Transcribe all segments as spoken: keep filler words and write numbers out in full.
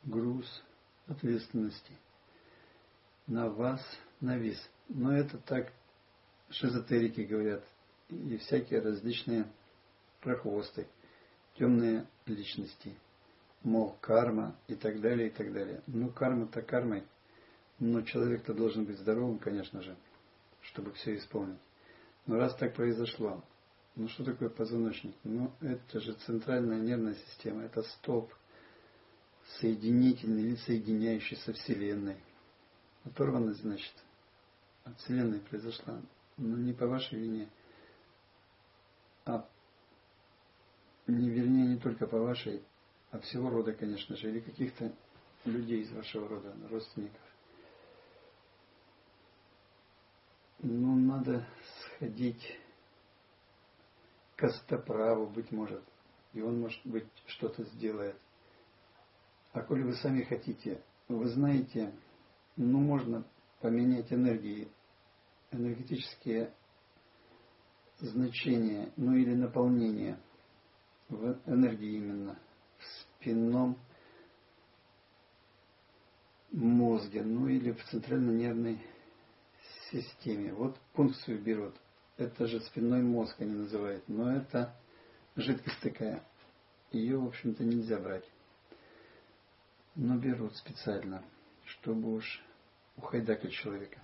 груз ответственности на вас навис. Но это так шизотерики говорят, и всякие различные прохвосты, темные личности, мол, карма и так далее, и так далее. Ну, карма-то кармой, но человек-то должен быть здоровым, конечно же, чтобы все исполнить. Но раз так произошло, ну что такое позвоночник? Ну, это же центральная нервная система, это столб соединительный или соединяющий со Вселенной. Оторванность, значит, от Вселенной произошла, но не по вашей вине, а не, вернее, не только по вашей, а всего рода, конечно же, или каких-то людей из вашего рода, родственников. Ну, надо сходить к костоправу, быть может, и он, может быть, что-то сделает. А коли вы сами хотите, вы знаете, ну, можно поменять энергии, энергетические значения, ну или наполнение в энергии именно, в спинном мозге, ну или в центрально-нервной системе. Вот функцию берут. Это же спинной мозг они называют, но это жидкость такая. Ее, в общем-то, нельзя брать. Но берут специально, чтобы уж ухайдакать человека.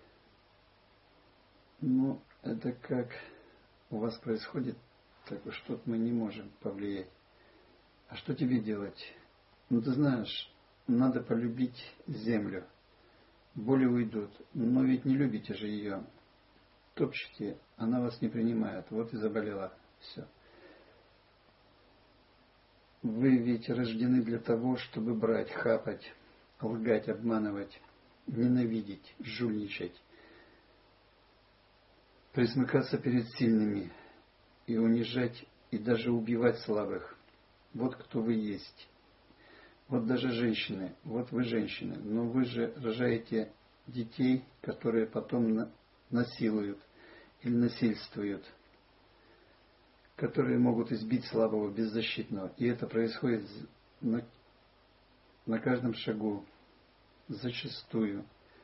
Ну, это как у вас происходит, так что мы не можем повлиять. А что тебе делать? Ну, ты знаешь, надо полюбить землю. Боли уйдут, но ведь не любите же ее. Топчете, она вас не принимает. Вот и заболела. Все. Вы ведь рождены для того, чтобы брать, хапать, лгать, обманывать, ненавидеть, жульничать, присмыкаться перед сильными и унижать, и даже убивать слабых. Вот кто вы есть. Вот даже женщины, вот вы женщины, но вы же рожаете детей, которые потом насилуют или насильствуют, которые могут избить слабого, беззащитного. И это происходит на, на каждом шагу, зачастую.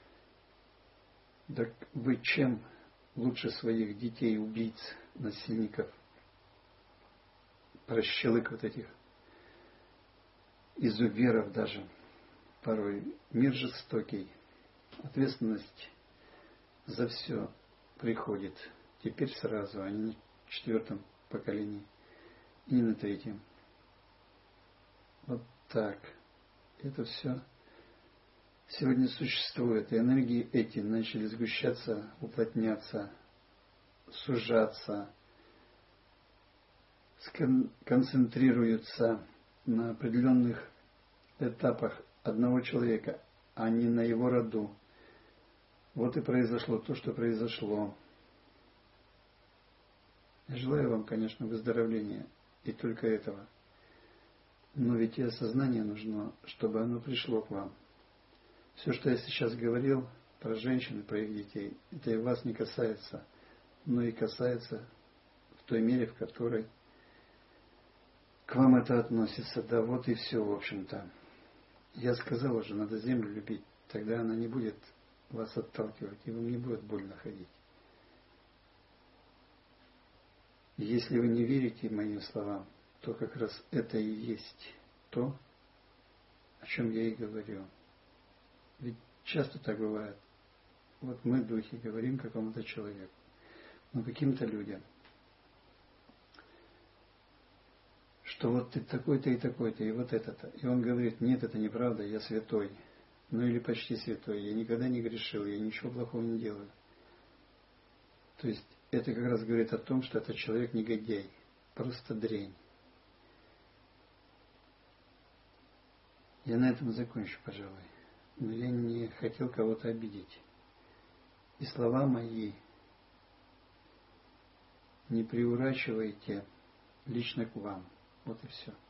Так вы чем лучше своих детей, убийц, насильников, прощелык вот этих, изуверов даже, порой мир жестокий, ответственность за все приходит теперь сразу, а не на четвертом поколении и не на третьем. Вот так. Это все сегодня существует. И энергии эти начали сгущаться, уплотняться, сужаться, концентрируются на определенных этапах одного человека, а не на его роду. Вот и произошло то, что произошло. Я желаю вам, конечно, выздоровления, и только этого. Но ведь и осознание нужно, чтобы оно пришло к вам. Все, что я сейчас говорил про женщин и про их детей, это и вас не касается, но и касается в той мере, в которой к вам это относится. Да вот и все, в общем-то. Я сказал уже, надо землю любить, тогда она не будет вас отталкивать, и вам не будет больно ходить. Если вы не верите моим словам, то как раз это и есть то, о чем я и говорю. Ведь часто так бывает. Вот мы, духи, говорим какому-то человеку, но каким-то людям, что вот ты такой-то и такой-то, и вот это-то. И он говорит, нет, это неправда, я святой. Ну или почти святой, я никогда не грешил, я ничего плохого не делаю. То есть это как раз говорит о том, что этот человек негодяй, просто дрянь. Я на этом закончу, пожалуй. Но я не хотел кого-то обидеть. И слова мои не приурачивайте лично к вам. Вот и все.